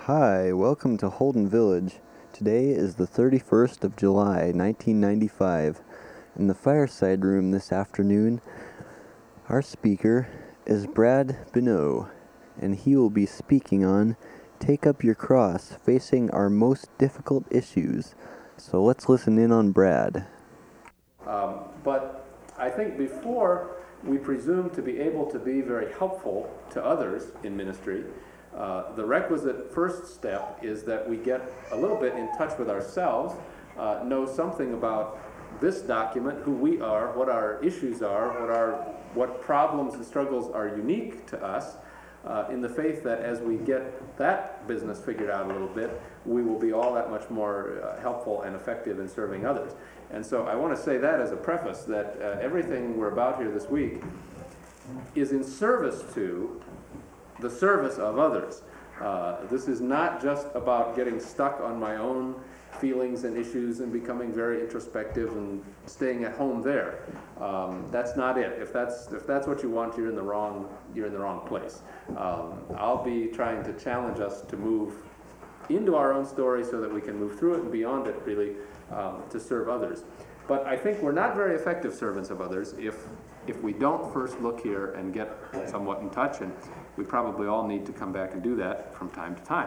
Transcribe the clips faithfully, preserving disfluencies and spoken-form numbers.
Hi, welcome to Holden Village. Today is the thirty-first of July, nineteen ninety-five. In the fireside room this afternoon, our speaker is Brad Bonneau, and he will be speaking on Take Up Your Cross, Facing Our Most Difficult Issues. So let's listen in on Brad. Um, but I think before we presume to be able to be very helpful to others in ministry, uh, the requisite first step is that we get a little bit in touch with ourselves, uh, know something about this document, who we are, what our issues are, what our what problems and struggles are unique to us, uh, in the faith that as we get that business figured out a little bit, we will be all that much more uh, helpful and effective in serving others. And so I want to say that as a preface, that uh, everything we're about here this week is in service to the service of others. Uh, this is not just about getting stuck on my own feelings and issues and becoming very introspective and staying at home there. Um, that's not it. If that's if that's what you want, you're in the wrong you're in the wrong place. Um, I'll be trying to challenge us to move into our own story so that we can move through it and beyond it, really, um, to serve others. But I think we're not very effective servants of others if if we don't first look here and get somewhat in touch, and we probably all need to come back and do that from time to time.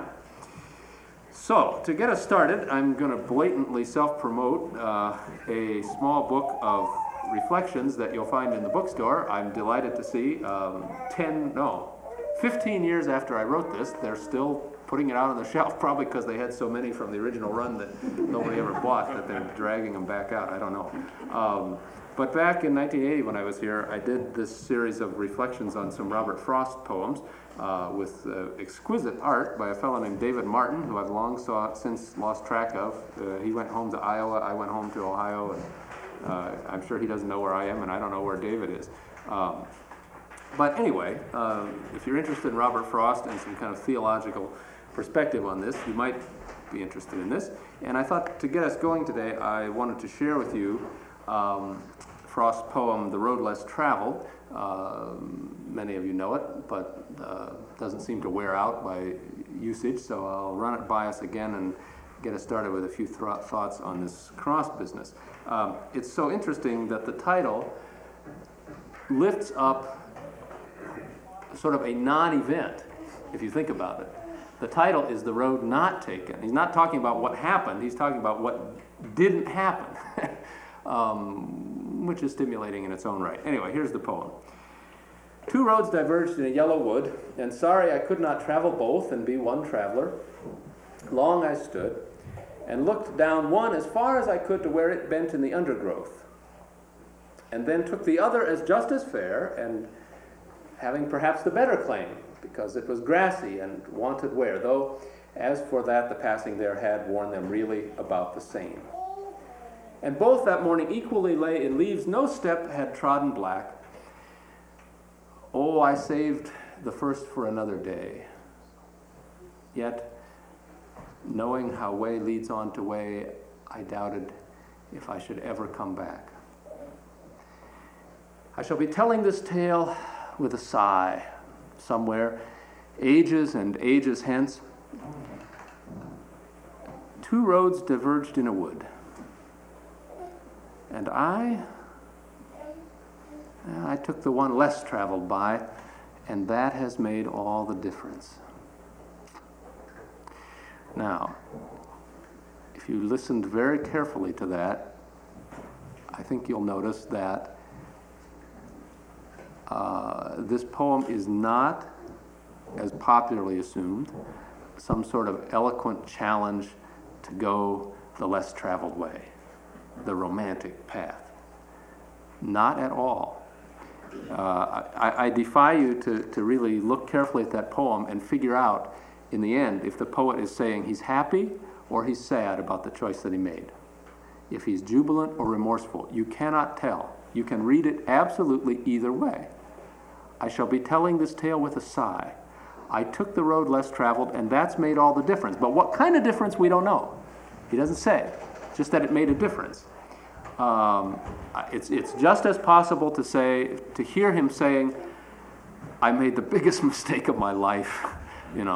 So, to get us started, I'm going to blatantly self-promote uh, a small book of reflections that you'll find in the bookstore. I'm delighted to see um, ten, no, fifteen years after I wrote this, they're still putting it out on the shelf, probably because they had so many from the original run that nobody ever bought that they're dragging them back out. I don't know. Um, but back in nineteen eighty when I was here, I did this series of reflections on some Robert Frost poems uh, with uh, exquisite art by a fellow named David Martin, who I've long saw, since lost track of. Uh, he went home to Iowa, I went home to Ohio, and uh, I'm sure he doesn't know where I am, and I don't know where David is. Um, but anyway, um, if you're interested in Robert Frost and some kind of theological perspective on this, you might be interested in this. And I thought to get us going today, I wanted to share with you um, Frost's poem, The Road Less Traveled. Uh, many of you know it, but uh, doesn't seem to wear out by usage, so I'll run it by us again and get us started with a few th- thoughts on this cross business. Um, it's so interesting that the title lifts up sort of a non-event, if you think about it. The title is The Road Not Taken. He's not talking about what happened, he's talking about what didn't happen, um, which is stimulating in its own right. Anyway, here's the poem. Two roads diverged in a yellow wood, and sorry I could not travel both and be one traveler. Long I stood, and looked down one as far as I could to where it bent in the undergrowth, and then took the other as just as fair, and having perhaps the better claim, because it was grassy and wanted wear, though as for that the passing there had worn them really about the same. And both that morning equally lay in leaves no step had trodden black. Oh, I saved the first for another day. Yet, knowing how way leads on to way, I doubted if I should ever come back. I shall be telling this tale with a sigh, somewhere, ages and ages hence. Two roads diverged in a wood, and I, I took the one less traveled by, and that has made all the difference. Now, if you listened very carefully to that, I think you'll notice that uh, this poem is not, as popularly assumed, some sort of eloquent challenge to go the less traveled way, the romantic path. Not at all. Uh, I, I defy you to, to really look carefully at that poem and figure out, in the end, if the poet is saying he's happy or he's sad about the choice that he made. If he's jubilant or remorseful, you cannot tell. You can read it absolutely either way. I shall be telling this tale with a sigh. I took the road less traveled, and that's made all the difference. But what kind of difference, we don't know. He doesn't say, just that it made a difference. Um, it's it's just as possible to say, to hear him saying, I made the biggest mistake of my life, you know,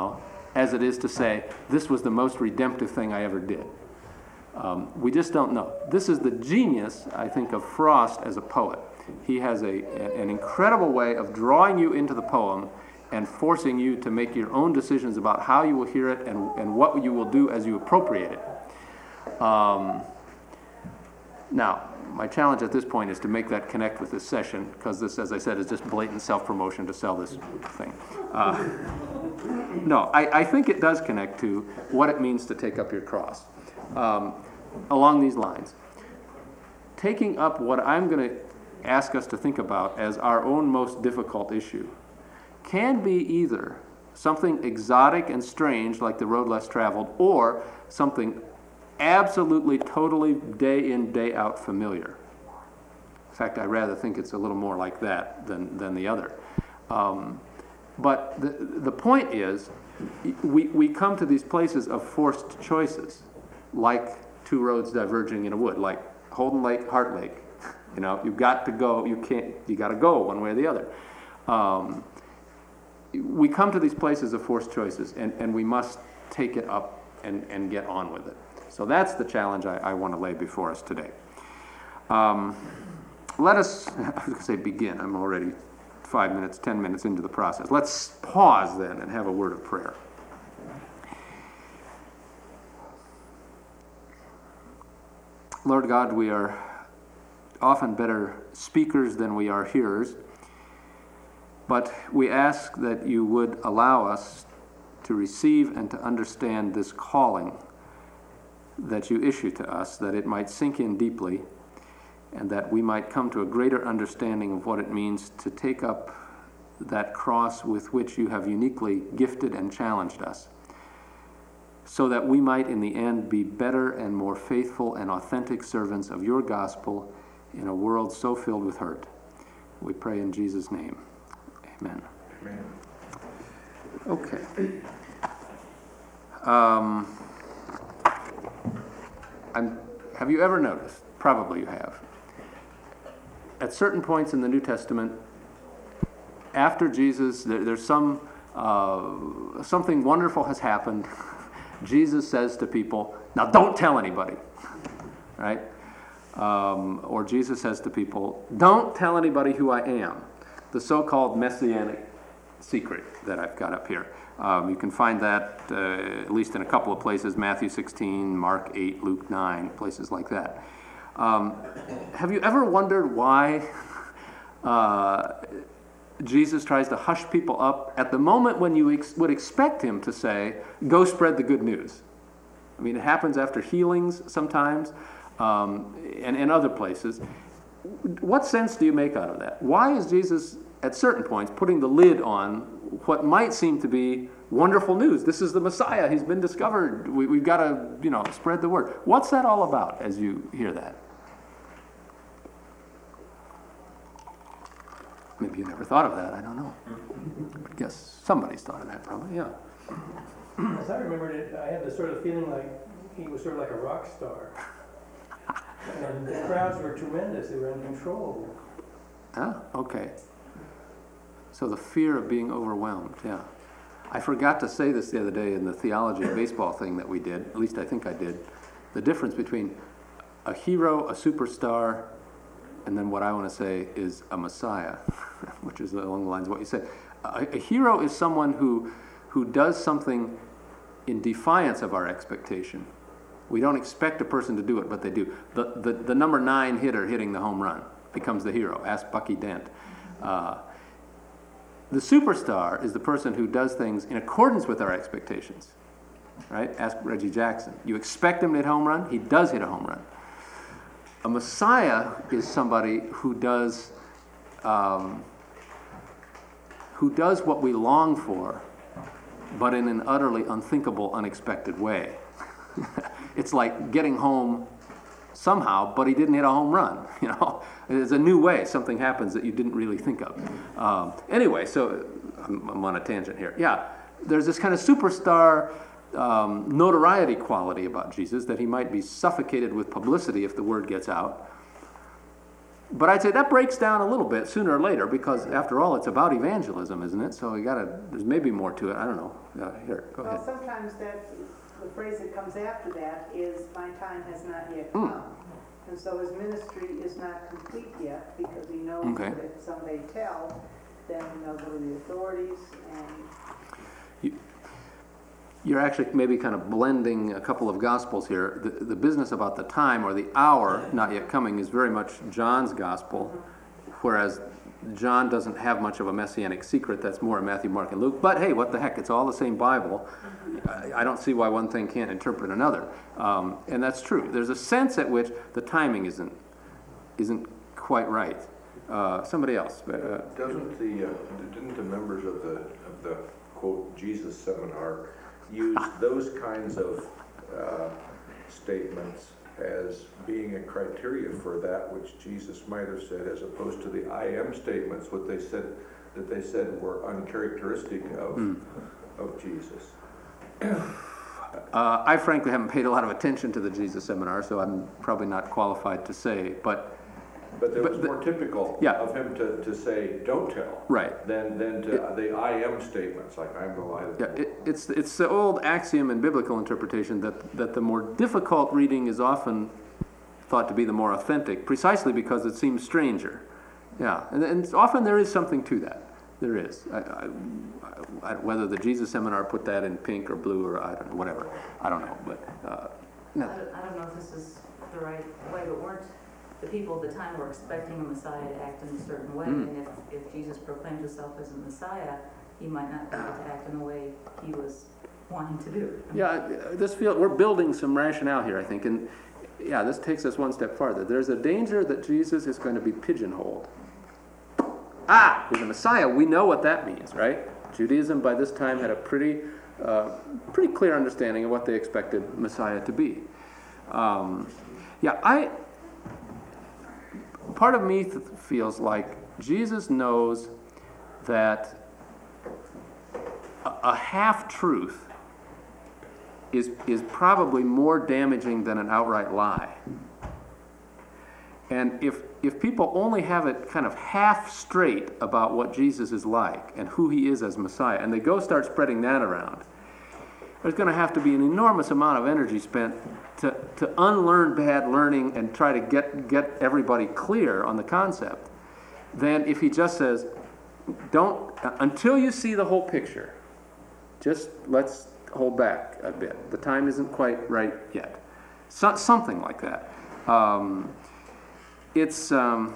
as it is to say, this was the most redemptive thing I ever did. Um, we just don't know. This is the genius, I think, of Frost as a poet. He has a, an incredible way of drawing you into the poem and forcing you to make your own decisions about how you will hear it and, and what you will do as you appropriate it. Um, now, my challenge at this point is to make that connect with this session, because this, as I said, is just blatant self-promotion to sell this thing. Uh, no, I, I think it does connect to what it means to take up your cross. Um, along these lines, taking up what I'm going to ask us to think about as our own most difficult issue can be either something exotic and strange like the road less traveled, or something absolutely, totally day in, day out familiar. In fact, I rather think it's a little more like that than, than the other. Um, but the, the point is, we, we come to these places of forced choices, like two roads diverging in a wood, like Holden Lake, Heart Lake. You know, you've got to go, you can't, you got to go one way or the other. Um, we come to these places of forced choices, and, and we must take it up and, and get on with it. So that's the challenge I, I want to lay before us today. Um, let us, I was going to say begin. I'm already five minutes, ten minutes into the process. Let's pause then and have a word of prayer. Lord God, we are often better speakers than we are hearers, but we ask that you would allow us to receive and to understand this calling that you issue to us, that it might sink in deeply, and that we might come to a greater understanding of what it means to take up that cross with which you have uniquely gifted and challenged us, so that we might in the end be better and more faithful and authentic servants of your gospel in a world so filled with hurt. We pray in Jesus' name. Amen. Amen. Okay. Um, I'm, have you ever noticed? Probably you have. At certain points in the New Testament, after Jesus, there, there's some uh, something wonderful has happened. Jesus says to people, "Now don't tell anybody," right? Um, or Jesus says to people, "Don't tell anybody who I am." The so-called messianic secret that I've got up here. Um, you can find that uh, at least in a couple of places, Matthew sixteen, Mark eight, Luke nine, places like that. Um, have you ever wondered why uh, Jesus tries to hush people up at the moment when you ex- would expect him to say, "Go spread the good news"? I mean, it happens after healings sometimes, um, and, and other places. What sense do you make out of that? Why is Jesus, at certain points, putting the lid on what might seem to be wonderful news? This is the Messiah. He's been discovered. We, we've got to, you know, spread the word. What's that all about as you hear that? Maybe you never thought of that. I don't know. I guess somebody's thought of that, probably. Yeah. As I remembered it, I had the sort of feeling like he was sort of like a rock star. And the crowds were tremendous. They were uncontrollable. Ah, okay. So the fear of being overwhelmed, yeah. I forgot to say this the other day in the theology of baseball thing that we did, at least I think I did, the difference between a hero, a superstar, and then what I want to say is a Messiah, which is along the lines of what you said. A, a hero is someone who, who does something in defiance of our expectation. We don't expect a person to do it, but they do. The, the, the number nine hitter hitting the home run becomes the hero. Ask Bucky Dent. Uh, the superstar is the person who does things in accordance with our expectations. Right? Ask Reggie Jackson. You expect him to hit a home run, he does hit a home run. A Messiah is somebody who does um, who does what we long for, but in an utterly unthinkable, unexpected way. It's like getting home somehow, but he didn't hit a home run. You know, there's a new way. Something happens that you didn't really think of. Um, anyway, so I'm, I'm on a tangent here. Yeah, there's this kind of superstar um, notoriety quality about Jesus that he might be suffocated with publicity if the word gets out. but I'd say that breaks down a little bit sooner or later, because after all, it's about evangelism, isn't it? So we gotta, there's maybe more to it. I don't know. Uh, here, go Well, ahead. sometimes that, the phrase that comes after that is, my time has not yet Mm. come. And so his ministry is not complete yet, because he knows Okay. that if somebody tell, then they'll go to the authorities, and You're actually maybe kind of blending a couple of gospels here. The, the business about the time or the hour not yet coming is very much John's gospel, whereas John doesn't have much of a messianic secret. That's more in Matthew, Mark, and Luke. But hey, what the heck? It's all the same Bible. I, I don't see why one thing can't interpret another. Um, and that's true. There's a sense at which the timing isn't isn't quite right. Uh, somebody else. Uh, Doesn't the, uh, didn't the members of the, of the quote, Jesus seminar use those kinds of uh, statements as being a criteria for that which Jesus might have said, as opposed to the I am statements, what they said, that they said were uncharacteristic of, mm. of Jesus? Uh, I frankly haven't paid a lot of attention to the Jesus seminar, so I'm probably not qualified to say, but But it But was the- more typical Yeah. of him to, to say, don't tell, right. than, than to the I am statements, like I am the light of the Yeah, world. it, it's it's the old axiom in biblical interpretation that that the more difficult reading is often thought to be the more authentic, precisely because it seems stranger. Yeah, and, and often there is something to that. There is. I, I, I, whether the Jesus seminar put that in pink or blue or I don't know, whatever. I don't know, but uh, no. I don't, I don't know if this is the right way, but weren't the people at the time were expecting a Messiah to act in a certain way, Mm. and if, if Jesus proclaimed himself as a Messiah, he might not be able to act in the way he was wanting to do. Yeah, uh, this field, we're building some rationale here, I think, and yeah, this takes us one step farther. There's a danger that Jesus is going to be pigeonholed. Ah, he's a Messiah. We know what that means, right? Judaism by this time had a pretty, uh, pretty clear understanding of what they expected Messiah to be. Um, yeah, I. Part of me th- feels like Jesus knows that a, a half-truth is is probably more damaging than an outright lie. And if if people only have it kind of half straight about what Jesus is like and who he is as Messiah, and they go start spreading that around, there's going to have to be an enormous amount of energy spent to, to unlearn bad learning and try to get, get everybody clear on the concept, than if he just says, don't, until you see the whole picture, just let's hold back a bit. The time isn't quite right yet. So, something like that. Um, it's... Um,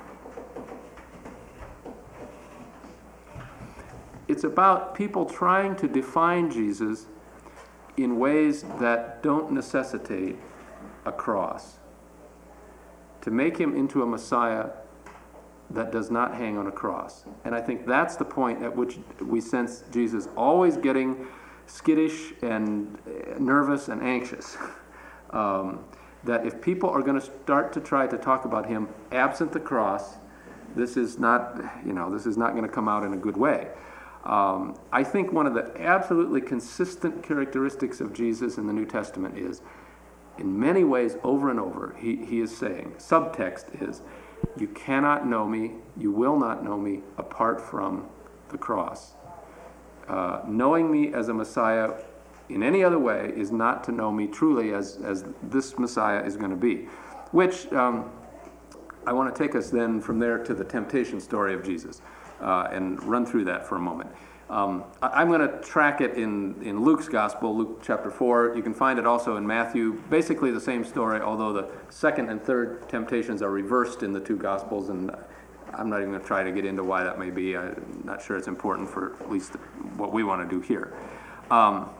it's about people trying to define Jesus in ways that don't necessitate a cross, to make him into a Messiah that does not hang on a cross. And I think that's the point at which we sense Jesus always getting skittish and nervous and anxious. Um, that if people are going to start to try to talk about him absent the cross, this is not, you know, this is not going to come out in a good way. Um, I think one of the absolutely consistent characteristics of Jesus in the New Testament is, in many ways, over and over, he, he is saying, subtext is, you cannot know me, you will not know me apart from the cross. Uh, knowing me as a Messiah in any other way is not to know me truly as, as this Messiah is going to be. Which, um, I want to take us then from there to the temptation story of Jesus. Uh, and run through that for a moment. Um, I, I'm going to track it in, in Luke's Gospel, Luke chapter four. You can find it also in Matthew. Basically the same story, although the second and third temptations are reversed in the two Gospels, and I'm not even going to try to get into why that may be. I'm not sure it's important for at least what we want to do here. Um,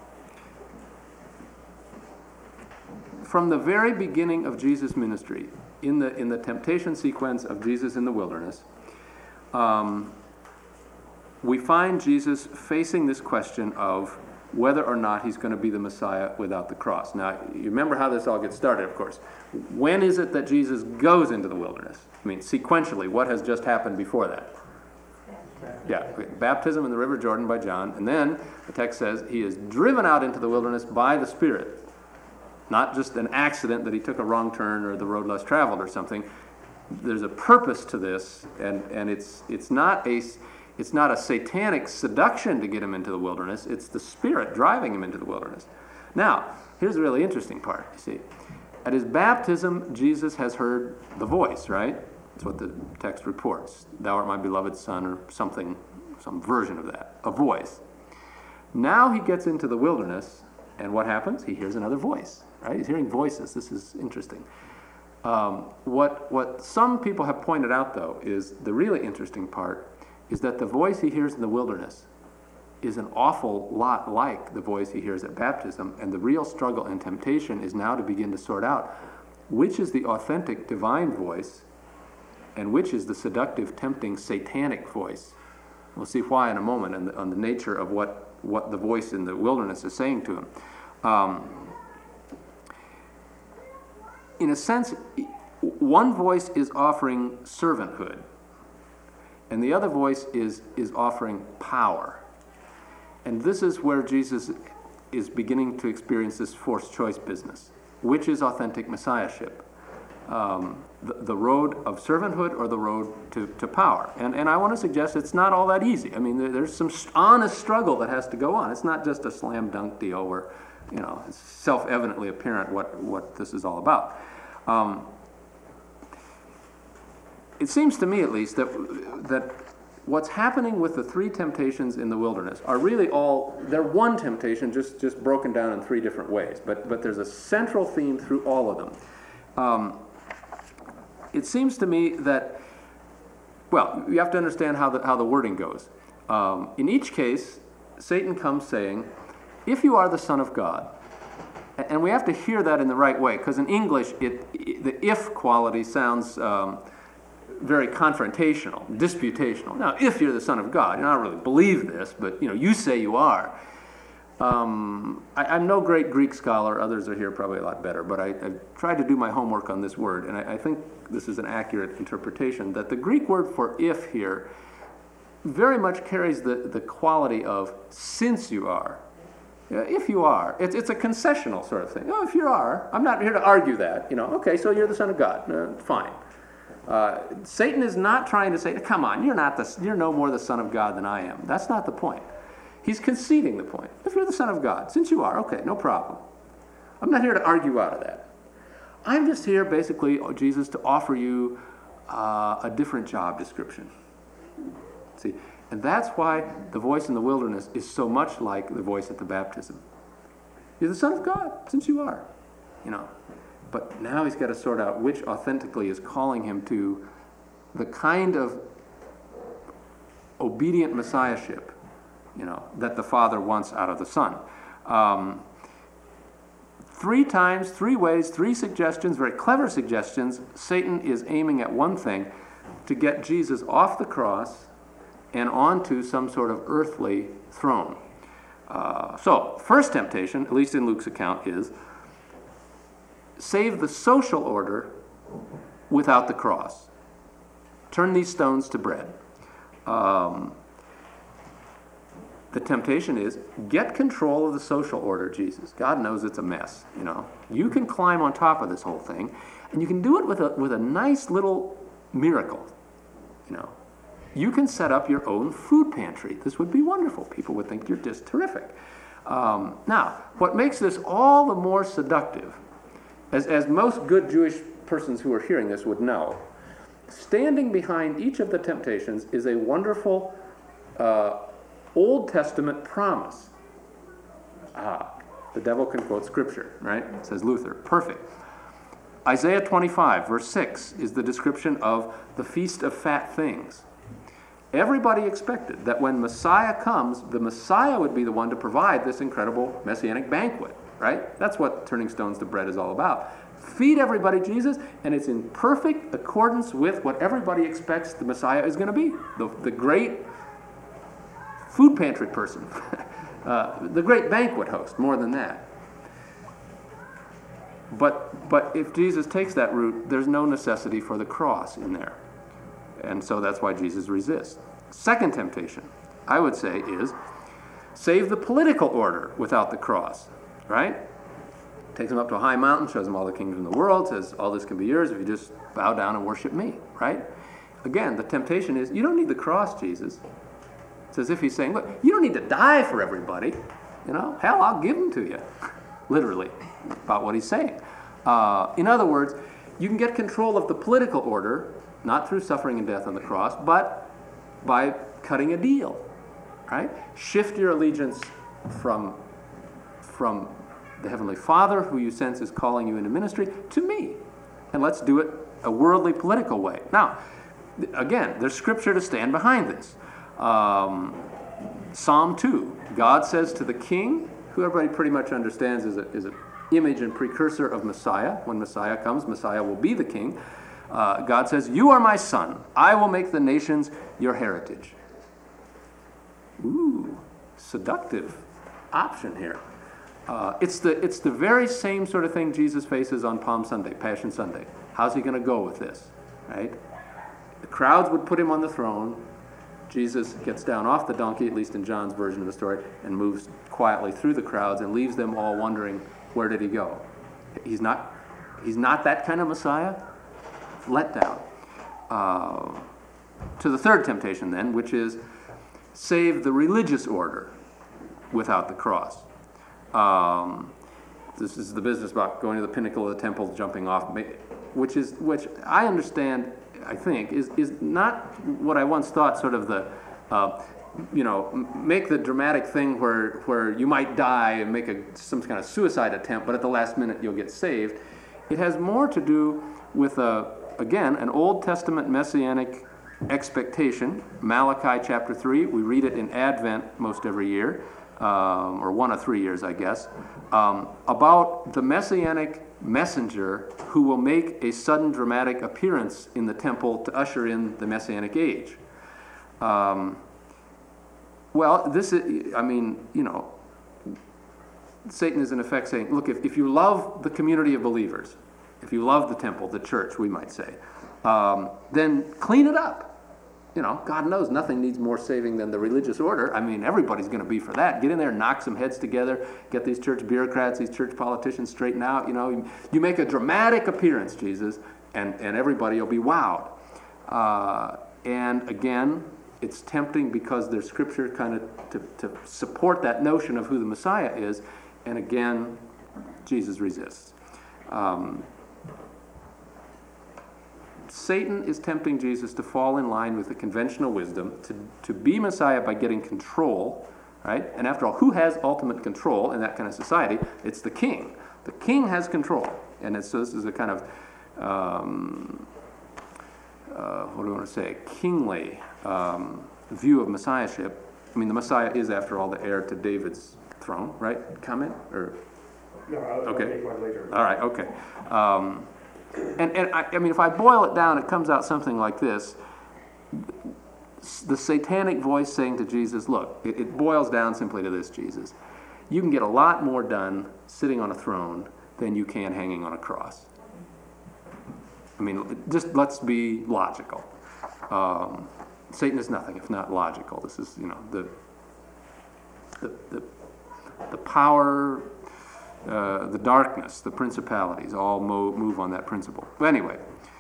from the very beginning of Jesus' ministry, in the, in the temptation sequence of Jesus in the wilderness, um, we find Jesus facing this question of whether or not he's going to be the Messiah without the cross. Now, you remember how this all gets started, of course. When is it that Jesus goes into the wilderness? I mean, sequentially, what has just happened before that? Yeah, baptism in the River Jordan by John, and then the text says he is driven out into the wilderness by the Spirit. Not just an accident that he took a wrong turn or the road less traveled or something. there's a purpose to this, and, and it's it's not a it's not a satanic seduction to get him into the wilderness. It's the Spirit driving him into the wilderness. Now, here's the really interesting part. You see, at his baptism, Jesus has heard the voice, right? That's what the text reports. Thou art my beloved Son, or something, some version of that, a voice. Now he gets into the wilderness, and what happens? He hears another voice, right? He's hearing voices. This is interesting. Um, what what some people have pointed out, though, is the really interesting part is that the voice he hears in the wilderness is an awful lot like the voice he hears at baptism, and the real struggle and temptation is now to begin to sort out which is the authentic divine voice and which is the seductive, tempting, satanic voice. We'll see why in a moment, and on the nature of what, what the voice in the wilderness is saying to him. Um, in a sense, one voice is offering servanthood, and the other voice is, is offering power. And this is where Jesus is beginning to experience this forced choice business. Which is authentic messiahship? Um, the, the road of servanthood or the road to, to power? And, and I want to suggest it's not all that easy. I mean, there, there's some honest struggle that has to go on. It's not just a slam dunk deal where, you know, it's self-evidently apparent what, what this is all about. Um, it seems to me, at least, that that what's happening with the three temptations in the wilderness are really all, they're one temptation, just, just broken down in three different ways. But, but there's a central theme through all of them. Um, it seems to me that, well, you have to understand how the, how the wording goes. Um, in each case, Satan comes saying, if you are the Son of God, and we have to hear that in the right way, because in English, it, the if quality sounds um, very confrontational, disputational. Now, if you're the Son of God, you know, I don't really believe this, but you know, you say you are. Um, I, I'm no great Greek scholar. Others are here probably a lot better, but I, I've tried to do my homework on this word, and I, I think this is an accurate interpretation, that the Greek word for if here very much carries the, the quality of since you are. Yeah, if you are. It's, it's a concessional sort of thing. Oh, if you are, I'm not here to argue that. You know, okay, so you're the Son of God. Uh, fine. Uh, Satan is not trying to say, come on, you're not the, you're no more the Son of God than I am. That's not the point. He's conceding the point. If you're the Son of God, since you are, okay, no problem. I'm not here to argue out of that. I'm just here, basically, oh, Jesus, to offer you uh, a different job description. See, and that's why the voice in the wilderness is so much like the voice at the baptism. You're the Son of God, since you are, you know. But now he's got to sort out which authentically is calling him to the kind of obedient messiahship, you know, that the Father wants out of the Son. Um, three times, three ways, three suggestions, very clever suggestions, Satan is aiming at one thing, to get Jesus off the cross and onto some sort of earthly throne. Uh, so, first temptation, at least in Luke's account, is save the social order without the cross. Turn these stones to bread. Um, the temptation is, get control of the social order, Jesus. God knows it's a mess, you know. You can climb on top of this whole thing, and you can do it with a, with a nice little miracle, you know. You can set up your own food pantry. This would be wonderful. People would think you're just terrific. Um, now, what makes this all the more seductive, as, as most good Jewish persons who are hearing this would know, standing behind each of the temptations is a wonderful uh, Old Testament promise. Ah, the devil can quote Scripture, right? Says Luther. Perfect. Isaiah twenty-five, verse six, is the description of the Feast of Fat Things. Everybody expected that when Messiah comes, the Messiah would be the one to provide this incredible messianic banquet, right? That's what turning stones to bread is all about. Feed everybody Jesus, and it's in perfect accordance with what everybody expects the Messiah is going to be. The, the great food pantry person. uh, the great banquet host, more than that. But, but if Jesus takes that route, there's no necessity for the cross in there. And so that's why Jesus resists. Second temptation, I would say, is save the political order without the cross, right? Takes him up to a high mountain, shows him all the kingdoms in the world, says, all this can be yours if you just bow down and worship me, right? Again, the temptation is, you don't need the cross, Jesus. It's as if he's saying, look, you don't need to die for everybody. You know, hell, I'll give them to you. Literally, about what he's saying. Uh, in other words, you can get control of the political order, not through suffering and death on the cross, but by cutting a deal, right? Shift your allegiance from, from the Heavenly Father, who you sense is calling you into ministry, to me. And let's do it a worldly, political way. Now, again, there's scripture to stand behind this. Um, Psalm two, God says to the king, who everybody pretty much understands is a, is an image and precursor of Messiah. When Messiah comes, Messiah will be the king. Uh, God says, you are my son. I will make the nations your heritage. Ooh, seductive option here. Uh, it's the it's the very same sort of thing Jesus faces on Palm Sunday, Passion Sunday. How's he going to go with this, right? The crowds would put him on the throne. Jesus gets down off the donkey, at least in John's version of the story, and moves quietly through the crowds and leaves them all wondering, where did he go? He's not, he's not that kind of Messiah. Let down. Uh, to the third temptation then, which is save the religious order without the cross. Um, this is the business about going to the pinnacle of the temple, jumping off, which is which I understand. I think is is not what I once thought. Sort of the, uh, you know, make the dramatic thing where where you might die and make a some kind of suicide attempt, but at the last minute you'll get saved. It has more to do with a again an Old Testament messianic expectation. Malachi chapter three. We read it in Advent most every year. Um, or one of three years, I guess, um, about the messianic messenger who will make a sudden dramatic appearance in the temple to usher in the messianic age. Um, well, this is, I mean, you know, Satan is in effect saying, look, if, if you love the community of believers, if you love the temple, the church, we might say, um, then clean it up. You know, God knows nothing needs more saving than the religious order. I mean, everybody's going to be for that. Get in there, knock some heads together, get these church bureaucrats, these church politicians straightened out. You know, you, you make a dramatic appearance, Jesus, and, and everybody will be wowed. Uh, and again, it's tempting because there's scripture kind of to, to support that notion of who the Messiah is. And again, Jesus resists. Um, Satan is tempting Jesus to fall in line with the conventional wisdom, to, to be Messiah by getting control, right? And after all, who has ultimate control in that kind of society? It's the king. The king has control. And it's, so this is a kind of, um, uh, what do I want to say, kingly um, view of messiahship. I mean, the Messiah is, after all, the heir to David's throne, right? Comment? Or No, I'll, okay. I'll make one later. All right, okay. Um, And, and I, I mean, if I boil it down, it comes out something like this. The satanic voice saying to Jesus, look, it, it boils down simply to this, Jesus. You can get a lot more done sitting on a throne than you can hanging on a cross. I mean, just let's be logical. Um, Satan is nothing if not logical. This is, you know, the the the, the power... Uh, the darkness, the principalities, all mo- move on that principle. But anyway,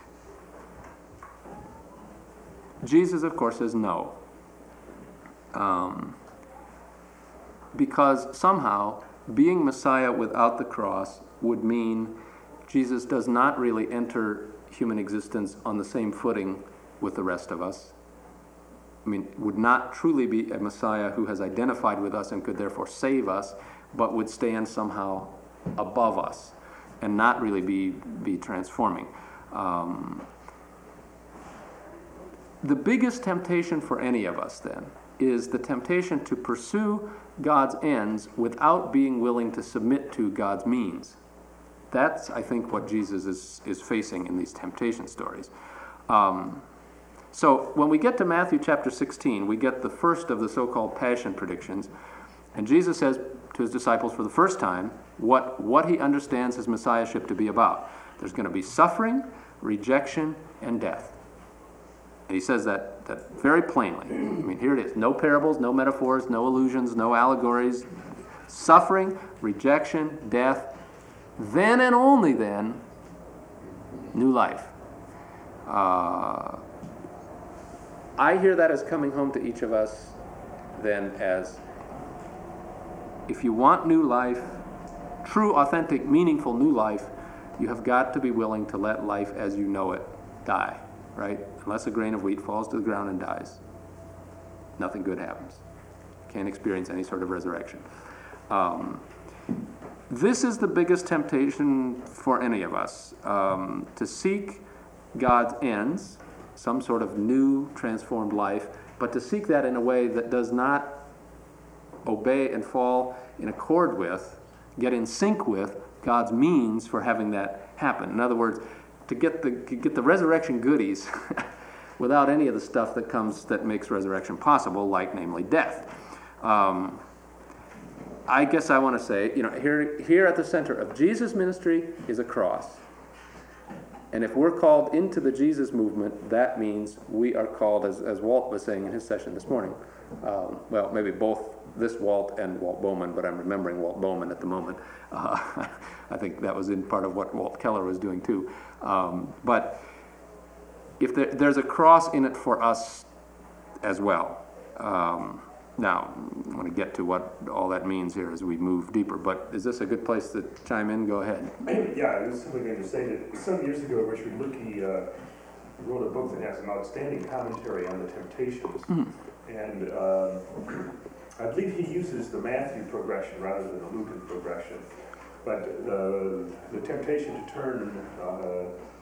Jesus, of course, says no. Um, because somehow being Messiah without the cross would mean Jesus does not really enter human existence on the same footing with the rest of us. I mean, would not truly be a Messiah who has identified with us and could therefore save us, but would stand somehow above us and not really be be transforming. Um, the biggest temptation for any of us, then, is the temptation to pursue God's ends without being willing to submit to God's means. That's, I think, what Jesus is, is facing in these temptation stories. Um, so when we get to Matthew chapter sixteen, we get the first of the so-called passion predictions. And Jesus says to his disciples for the first time what, what he understands his messiahship to be about. There's going to be suffering, rejection, and death. And he says that, that very plainly. I mean, here it is. No parables, no metaphors, no allusions, no allegories. Suffering, rejection, death, then and only then, new life. Uh, I hear that as coming home to each of us then as, if you want new life, true, authentic, meaningful new life, you have got to be willing to let life as you know it die, right? Unless a grain of wheat falls to the ground and dies, nothing good happens. You can't experience any sort of resurrection. Um, this is the biggest temptation for any of us, um, to seek God's ends, some sort of new, transformed life, but to seek that in a way that does not obey and fall in accord with, get in sync with God's means for having that happen. In other words, to get the to get the resurrection goodies without any of the stuff that comes that makes resurrection possible, like namely death. Um, I guess I want to say, you know, here here at the center of Jesus' ministry is a cross. And if we're called into the Jesus movement, that means we are called, as, as Walt was saying in his session this morning, um, well, maybe both this Walt and Walt Bowman, but I'm remembering Walt Bowman at the moment. Uh, I think that was in part of what Walt Keller was doing too. Um, but if there, there's a cross in it for us as well. Um, now, I want to get to what all that means here as we move deeper, but is this a good place to chime in? Go ahead. Yeah, I was simply going to say that some years ago, Richard Luckey uh, wrote a book that has an outstanding commentary on the temptations. Mm. And uh, I believe he uses the Matthew progression rather than the Lucan progression. But the, the temptation to turn uh,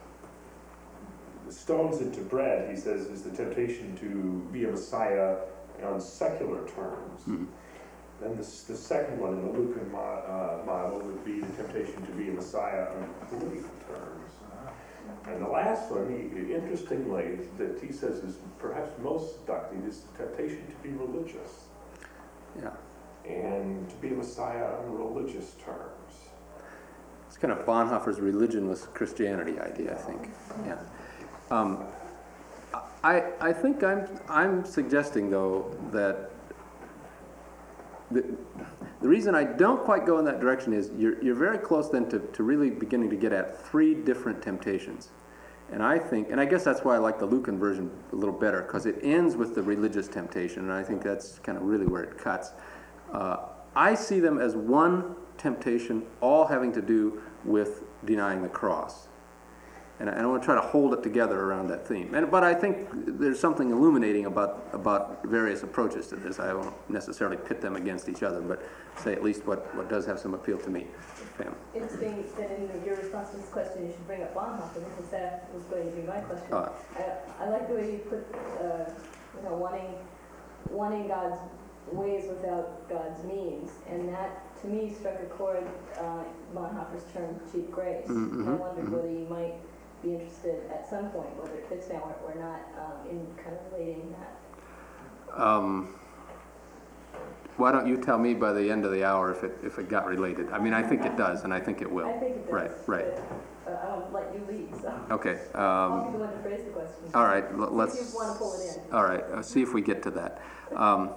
stones into bread, he says, is the temptation to be a Messiah on secular terms. Mm-hmm. Then the, the second one in the Lucan mo- uh, model would be the temptation to be a Messiah on political terms. And the last one, he, interestingly, that he says is perhaps most seductive, is the temptation to be religious. Yeah. And to be a Messiah on religious terms. It's kind of Bonhoeffer's religionless Christianity idea, I think. Yeah. Um, I I think I'm I'm suggesting though that the the reason I don't quite go in that direction is you're you're very close then to, to really beginning to get at three different temptations. And I think, and I guess that's why I like the Lucan version a little better, because it ends with the religious temptation, and I think that's kind of really where it cuts. Uh, I see them as one temptation, all having to do with denying the cross. And I, and I want to try to hold it together around that theme. And, but I think there's something illuminating about, about various approaches to this. I won't necessarily pit them against each other, but say at least what, what does have some appeal to me. Pam. Interesting that in your response to this question you should bring up Bonhoeffer, because that was going to be my question. Uh, I, I like the way you put, uh, you know, wanting, wanting God's ways without God's means, and that to me struck a chord, uh, Bonhoeffer's term cheap grace. Mm-hmm, and I wondered mm-hmm. whether you might be interested at some point, whether it fits now or, or not, um, in kind of relating that. Um, why don't you tell me by the end of the hour if it if it got related? I mean, I think it does, and I think it will. I think it does. Right, right. But, uh, I don't let you lead, so. Okay. Um, I'll be the one to phrase the question. all right. L- let's. If you want to pull it in. All right. Uh, see if we get to that. Um,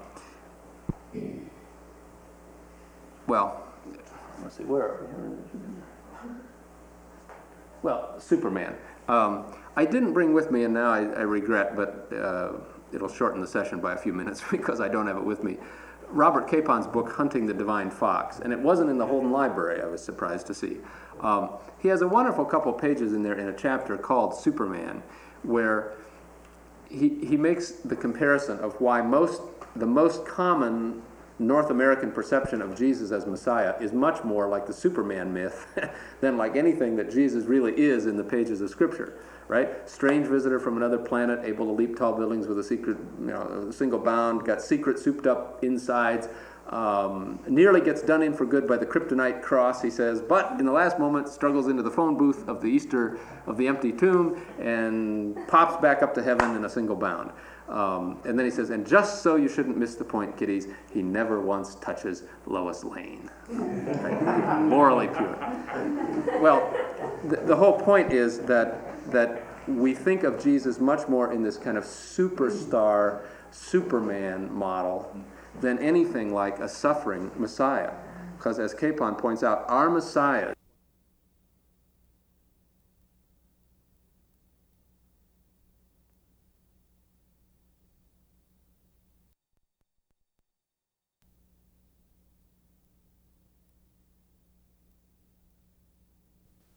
well, let's see. Where are we? Well, Superman. Um, I didn't bring with me, and now I, I regret, but uh, it'll shorten the session by a few minutes because I don't have it with me. Robert Capon's book, Hunting the Divine Fox, and it wasn't in the Holden Library, I was surprised to see. Um, he has a wonderful couple pages in there in a chapter called Superman, where he, he makes the comparison of why most the most common North American perception of Jesus as Messiah is much more like the Superman myth than like anything that Jesus really is in the pages of Scripture, right? Strange visitor from another planet, able to leap tall buildings with a secret, you know, a single bound, got secret souped up insides, um, nearly gets done in for good by the kryptonite cross, he says, but in the last moment struggles into the phone booth of the Easter, of the empty tomb, and pops back up to heaven in a single bound. Um, and then he says, and just so you shouldn't miss the point, kiddies, he never once touches Lois Lane. Right? Morally pure. Well, the, the whole point is that that we think of Jesus much more in this kind of superstar, Superman model than anything like a suffering Messiah. Because as Capon points out, our Messiah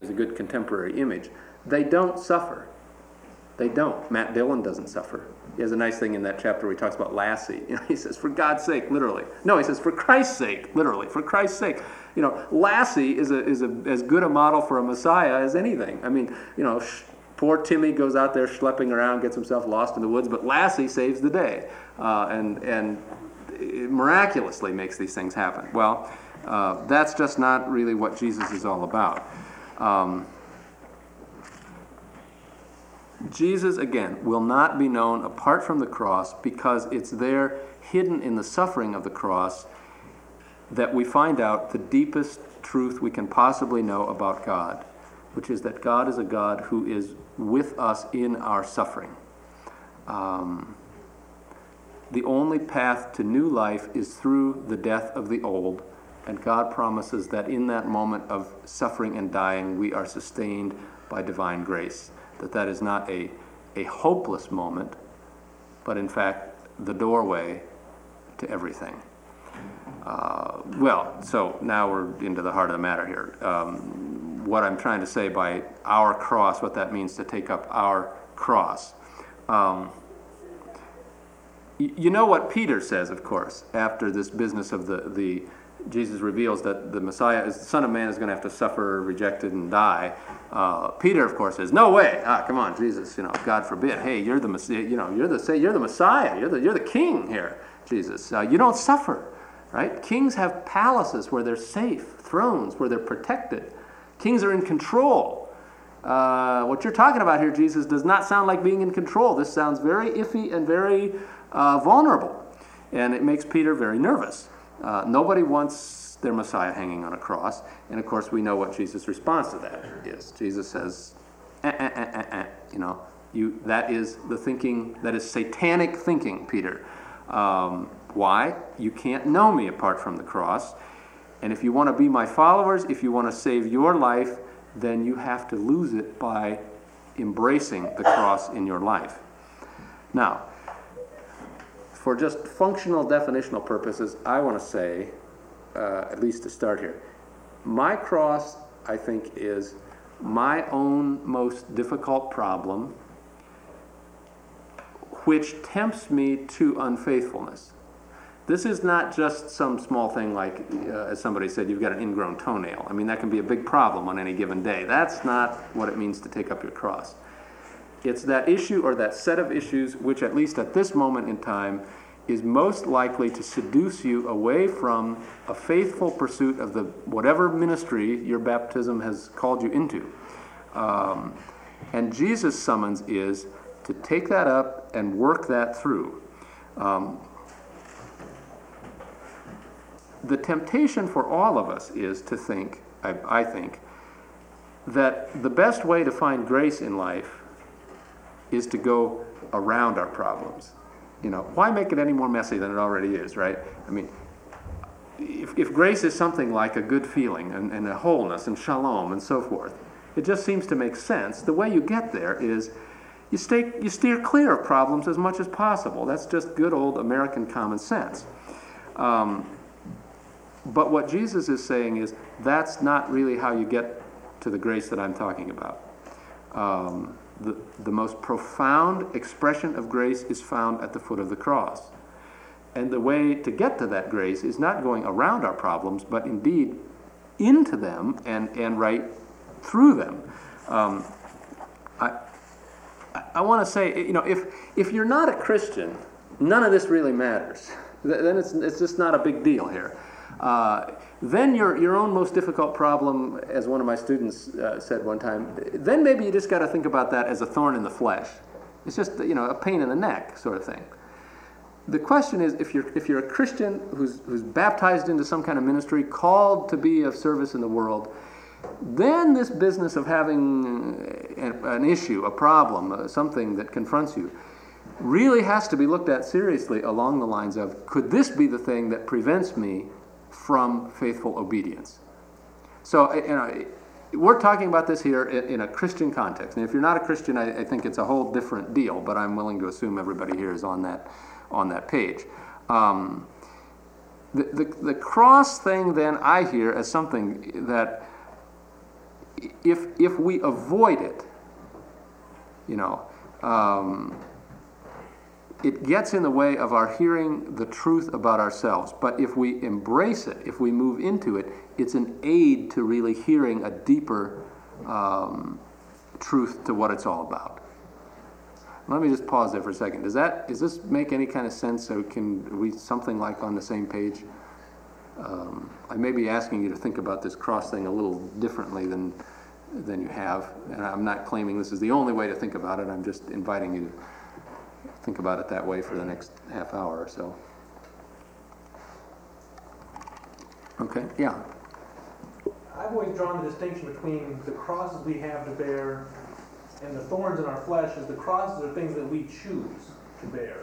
is a good contemporary image. They don't suffer. They don't. Matt Dillon doesn't suffer. He has a nice thing in that chapter where he talks about Lassie. You know, he says, for God's sake, literally. No, he says, for Christ's sake, literally. For Christ's sake. You know, Lassie is a, is a, as good a model for a Messiah as anything. I mean, you know, sh- poor Timmy goes out there schlepping around, gets himself lost in the woods, but Lassie saves the day. Uh, and, and it miraculously makes these things happen. Well, uh, that's just not really what Jesus is all about. Um, Jesus, again, will not be known apart from the cross because it's there hidden in the suffering of the cross that we find out the deepest truth we can possibly know about God, which is that God is a God who is with us in our suffering. Um, the only path to new life is through the death of the old, and God promises that in that moment of suffering and dying, we are sustained by divine grace. That that is not a, a hopeless moment, but in fact the doorway to everything. Uh, well, so now we're into the heart of the matter here. Um, what I'm trying to say by our cross, what that means to take up our cross. Um, y- you know what Peter says, of course, after this business of the, the Jesus reveals that the Messiah, is the Son of Man, is going to have to suffer, rejected, and die. Uh, Peter, of course, says, "No way! Ah, come on, Jesus! You know, God forbid. Hey, you're the Messiah. You know, you're the say you're the Messiah. You're the you're the King here, Jesus. Uh, you don't suffer, right? Kings have palaces where they're safe, thrones where they're protected. Kings are in control. Uh, what you're talking about here, Jesus, does not sound like being in control. This sounds very iffy and very uh, vulnerable, and it makes Peter very nervous." Uh, nobody wants their Messiah hanging on a cross. And of course, we know what Jesus' response to that is. Jesus says, eh, eh, eh, eh, eh. you know, you, that is the thinking, that is satanic thinking, Peter. Um, why? You can't know me apart from the cross. And if you want to be my followers, if you want to save your life, then you have to lose it by embracing the cross in your life. Now, for just functional, definitional purposes, I want to say, uh, at least to start here, my cross, I think, is my own most difficult problem, which tempts me to unfaithfulness. This is not just some small thing like, uh, as somebody said, you've got an ingrown toenail. I mean, that can be a big problem on any given day. That's not what it means to take up your cross. It's that issue or that set of issues which, at least at this moment in time, is most likely to seduce you away from a faithful pursuit of the whatever ministry your baptism has called you into. Um, and Jesus' summons is to take that up and work that through. Um, the temptation for all of us is to think, I, I think, that the best way to find grace in life is to go around our problems. You know, why make it any more messy than it already is, right? I mean, if, if grace is something like a good feeling and, and a wholeness and shalom and so forth, it just seems to make sense. The way you get there is you stay, you steer clear of problems as much as possible. That's just good old American common sense. Um, but what Jesus is saying is that's not really how you get to the grace that I'm talking about. Um, The, the most profound expression of grace is found at the foot of the cross. And the way to get to that grace is not going around our problems, but indeed into them and, and right through them. Um, I, I want to say, you know, if, if you're not a Christian, none of this really matters. Then it's, it's just not a big deal here. Uh, then your your own most difficult problem, as one of my students uh, said one time, then maybe you just got to think about that as a thorn in the flesh. It's just, you know, a pain in the neck sort of thing. The question is, if you're if you're a Christian who's who's baptized into some kind of ministry, called to be of service in the world, then this business of having an issue, a problem, uh, something that confronts you, really has to be looked at seriously along the lines of, could this be the thing that prevents me from faithful obedience? So, you know, we're talking about this here in a Christian context. And if you're not a Christian, I, I think it's a whole different deal, but I'm willing to assume everybody here is on that on that page. Um, the, the, the cross thing, then, I hear as something that if if we avoid it, you know, um, it gets in the way of our hearing the truth about ourselves. But if we embrace it, if we move into it, it's an aid to really hearing a deeper um, truth to what it's all about. Let me just pause there for a second. Does that, does this make any kind of sense? So can we, something like on the same page? Um, I may be asking you to think about this cross thing a little differently than, than you have. And I'm not claiming this is the only way to think about it. I'm just inviting you to think about it that way for the next half hour or so. Okay, yeah. I've always drawn the distinction between the crosses we have to bear and the thorns in our flesh, is the crosses are things that we choose to bear.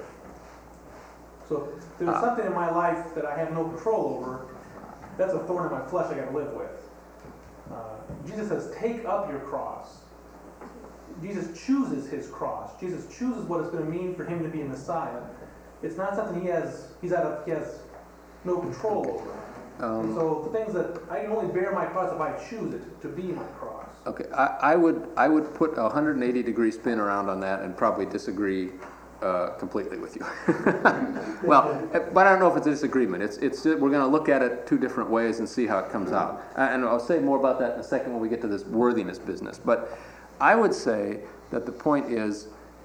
So if there's Ah. something in my life that I have no control over, that's a thorn in my flesh I gotta live with. Uh, Jesus says, take up your cross. Jesus chooses his cross. Jesus chooses what it's going to mean for him to be a Messiah. It's not something he has, he's out of, he has no control over. Um, And so the things that, I can only bear my cross if I choose it to be my cross. Okay, I, I would I would put a one hundred eighty degree spin around on that and probably disagree uh, completely with you. Well, but I don't know if it's a disagreement. It's it's we're going to look at it two different ways and see how it comes out. And I'll say more about that in a second when we get to this worthiness business. But I would say that the point is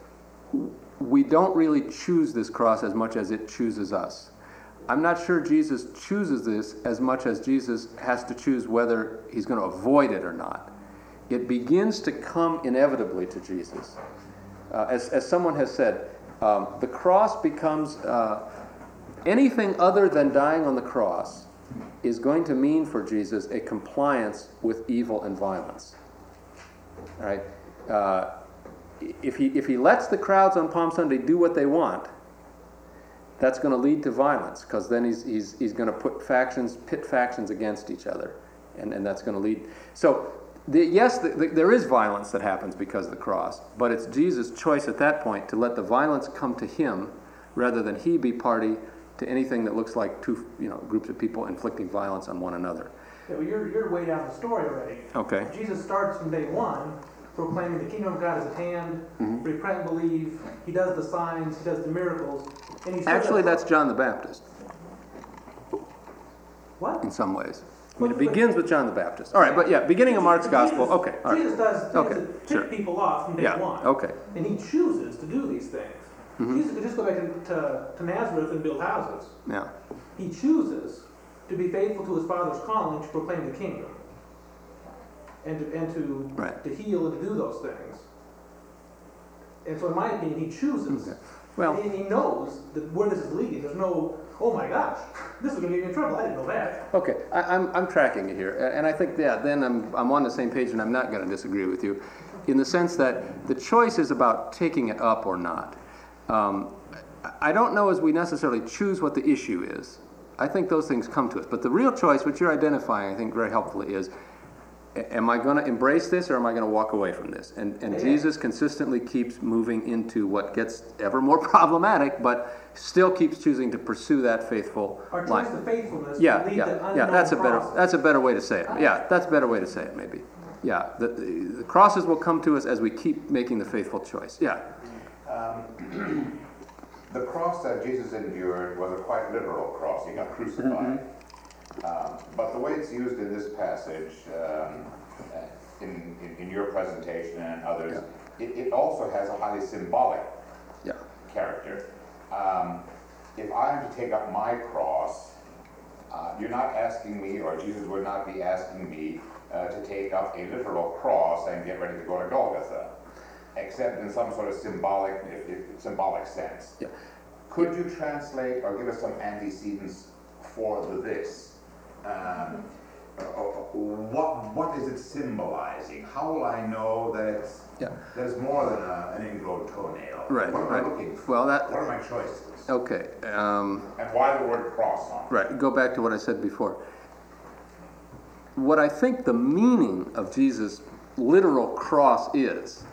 we don't really choose this cross as much as it chooses us. I'm not sure Jesus chooses this as much as Jesus has to choose whether he's going to avoid it or not. It begins to come inevitably to Jesus. Uh, as, as someone has said, um, the cross becomes uh, anything other than dying on the cross is going to mean for Jesus a compliance with evil and violence. All right? Uh, if he if he lets the crowds on Palm Sunday do what they want, that's going to lead to violence, because then he's he's he's going to put factions, pit factions against each other, and and that's going to lead. So the, yes, the, the, there is violence that happens because of the cross, but it's Jesus' choice at that point to let the violence come to him, rather than he be party to anything that looks like two you know groups of people inflicting violence on one another. Yeah, but you're you're way down the story already. Okay. Jesus starts from day one, proclaiming the kingdom of God is at hand. Mm-hmm. Repent and believe. He does the signs. He does the miracles. And he says Actually, that- that's John the Baptist what? in some ways. I mean, it begins with John the Baptist. All right, but yeah, beginning of Mark's gospel. Okay, all right. Jesus does things Okay, that sure. tick people off from day Yeah, one. okay. And he chooses to do these things. Mhm. Jesus could just go back to, to, to Nazareth and build houses. Yeah. He chooses to be faithful to his Father's calling to proclaim the kingdom. And to, and to, Right. to heal and to do those things. And so in my opinion, he chooses. Okay. Well, and he knows that where this is leading. There's no, oh my gosh, this is going to get me in trouble. I didn't know that. okay, I, I'm I'm tracking it here, and I think yeah, then I'm I'm on the same page, and I'm not going to disagree with you, in the sense that the choice is about taking it up or not. Um, I don't know as we necessarily choose what the issue is. I think those things come to us, but the real choice, which you're identifying, I think very helpfully, is: am I going to embrace this, or am I going to walk away from this? And and Yeah. Jesus consistently keeps moving into what gets ever more problematic, but still keeps choosing to pursue that faithful Our line. choice of faithfulness Yeah, will lead yeah, to yeah. unknown That's a better. crosses. That's a better way to say it. Yeah, that's a better way to say it. Maybe. Yeah, the, the crosses will come to us as we keep making the faithful choice. Yeah. Um, the cross that Jesus endured was a quite literal cross. He got crucified. Um, but the way it's used in this passage, um, in, in, in your presentation and others, it, it also has a highly symbolic Yeah. character. Um, if I am to take up my cross, uh, you're not asking me, or Jesus would not be asking me, uh, to take up a literal cross and get ready to go to Golgotha, except in some sort of symbolic, if, if, symbolic sense. Yeah. Could you translate or give us some antecedents for the this? Um, uh, what what is it symbolizing? How will I know that it's, Yeah. there's more than a, an ingrown toenail? Right, What am right. I looking for? Well, that- What are my choices? Okay. Um, And why the word cross on it? Right, go back to what I said before. What I think the meaning of Jesus' literal cross is,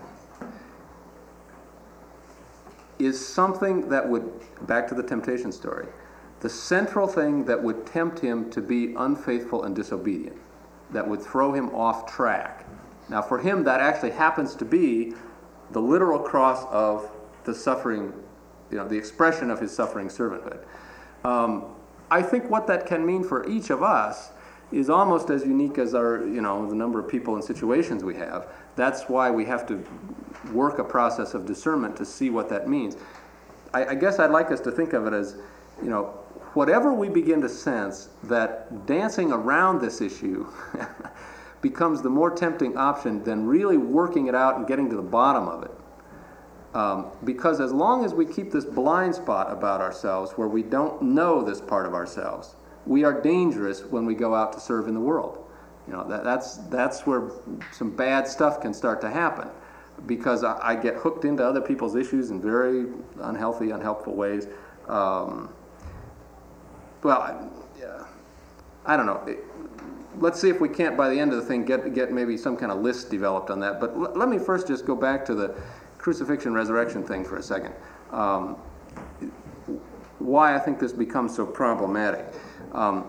is something that would, back to the temptation story, the central thing that would tempt him to be unfaithful and disobedient, that would throw him off track Now, for him, that actually happens to be the literal cross of the suffering, you know, the expression of his suffering servanthood. Um, I think what that can mean for each of us is almost as unique as our, you know, the number of people and situations we have. That's why we have to work a process of discernment to see what that means. I, I guess I'd like us to think of it as, you know, whatever we begin to sense that dancing around this issue becomes the more tempting option than really working it out and getting to the bottom of it. Um, because as long as we keep this blind spot about ourselves where we don't know this part of ourselves, we are dangerous when we go out to serve in the world. You know, that, that's that's where some bad stuff can start to happen, because I, I get hooked into other people's issues in very unhealthy, unhelpful ways. Um, well, I, yeah, I don't know. It, let's see if we can't, by the end of the thing, get get maybe some kind of list developed on that. But l- let me first just go back to the crucifixion resurrection thing for a second. Um, why I think this becomes so problematic. Um,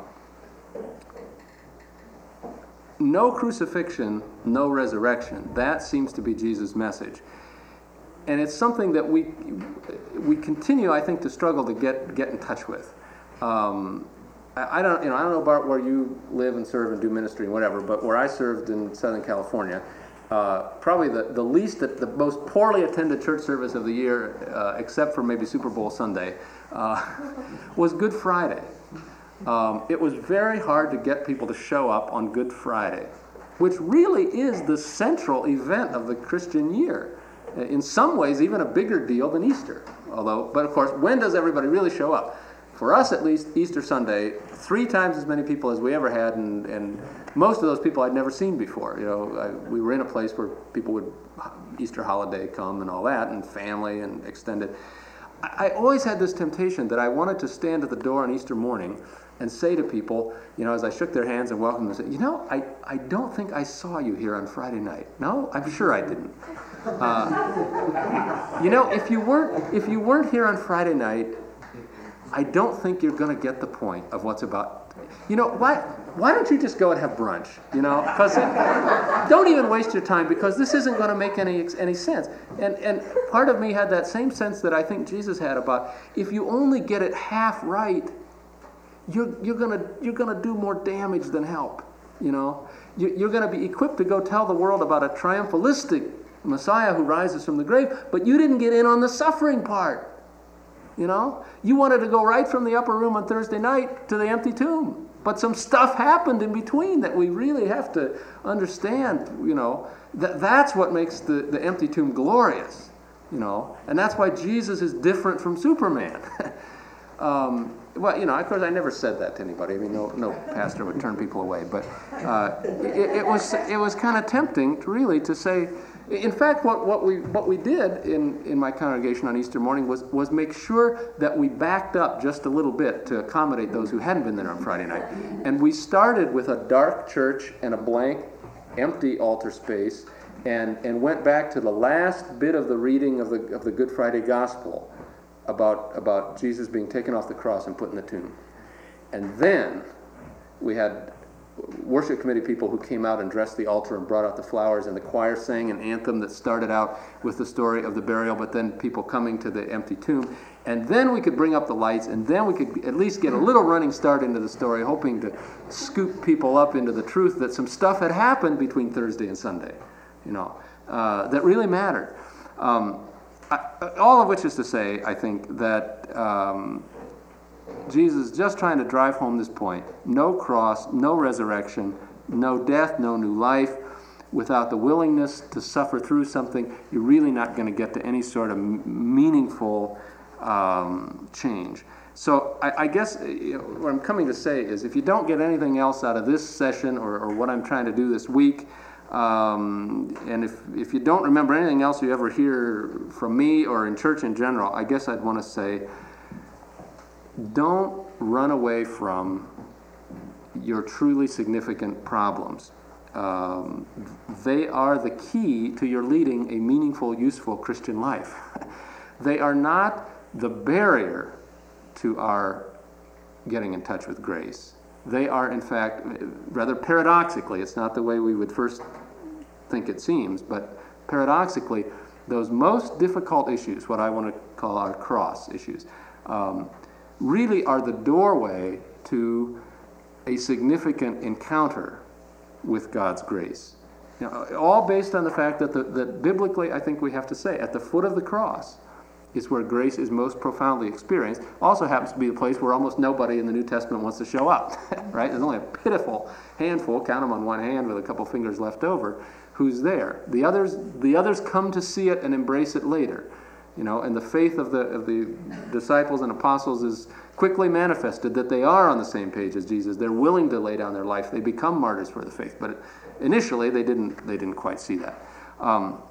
no crucifixion, no resurrection. That seems to be Jesus' message. And it's something that we we continue, I think, to struggle to get get in touch with. Um, I, I don't, you know, I don't know about where you live and serve and do ministry and whatever, but where I served in Southern California, Uh, probably the, the least, the, the most poorly attended church service of the year, uh, except for maybe Super Bowl Sunday, uh, was Good Friday. Um, it was very hard to get people to show up on Good Friday, which really is the central event of the Christian year. In some ways, even a bigger deal than Easter. Although, but of course, when does everybody really show up? For us, at least, Easter Sunday, three times as many people as we ever had, and, and most of those people I'd never seen before. You know, I, we were in a place where people would Easter holiday come and all that, and family and extended. I, I always had this temptation that I wanted to stand at the door on Easter morning and say to people, you know, as I shook their hands and welcomed them, say, you know, I, I don't think I saw you here on Friday night. No, I'm sure I didn't. Uh, you know, if you weren't if you weren't here on Friday night, I don't think you're going to get the point of what's about. You know, why why don't you just go and have brunch? You know, because don't even waste your time, because this isn't going to make any any sense. And and part of me had that same sense that I think Jesus had about, if you only get it half right, you're you're gonna you're gonna do more damage than help. You know, you, you're going to be equipped to go tell the world about a triumphalistic Messiah who rises from the grave, but you didn't get in on the suffering part. You know, you wanted to go right from the upper room on Thursday night to the empty tomb. But some stuff happened in between that we really have to understand, you know. That, that's what makes the, the empty tomb glorious, you know. And that's why Jesus is different from Superman. um, well, you know, of course, I never said that to anybody. I mean, no, no pastor would turn people away. But uh, it, it was it was kind of tempting, to really, to say. In fact, what, what we what we did in, in my congregation on Easter morning was, was make sure that we backed up just a little bit to accommodate those who hadn't been there on Friday night. And we started with a dark church and a blank, empty altar space, and, and went back to the last bit of the reading of the of the Good Friday Gospel about about Jesus being taken off the cross and put in the tomb. And then we had worship committee people who came out and dressed the altar and brought out the flowers, and the choir sang an anthem that started out with the story of the burial, but then people coming to the empty tomb. And then we could bring up the lights, and then we could at least get a little running start into the story, hoping to scoop people up into the truth that some stuff had happened between Thursday and Sunday, you know, uh, that really mattered. Um, I, all of which is to say, I think, that um, Jesus is just trying to drive home this point. No cross, no resurrection, no death, no new life. Without the willingness to suffer through something, you're really not going to get to any sort of meaningful um, change. So I, I guess you know, what I'm coming to say is, if you don't get anything else out of this session or, or what I'm trying to do this week, um, and if, if you don't remember anything else you ever hear from me or in church in general, I guess I'd want to say, don't run away from your truly significant problems. Um, they are the key to your leading a meaningful, useful Christian life. They are not the barrier to our getting in touch with grace. They are, in fact, rather paradoxically, it's not the way we would first think it seems, but paradoxically, those most difficult issues, what I want to call our cross issues, um, really are the doorway to a significant encounter with God's grace. You know, all based on the fact that, the, that biblically, I think we have to say, at the foot of the cross is where grace is most profoundly experienced. Also happens to be the place where almost nobody in the New Testament wants to show up, right? There's only a pitiful handful, count them on one hand with a couple fingers left over, who's there. The others, the others come to see it and embrace it later. You know, and the faith of the of the disciples and apostles is quickly manifested that they are on the same page as Jesus. They're willing to lay down their life. They become martyrs for the faith. But initially, they didn't they didn't quite see that. Um,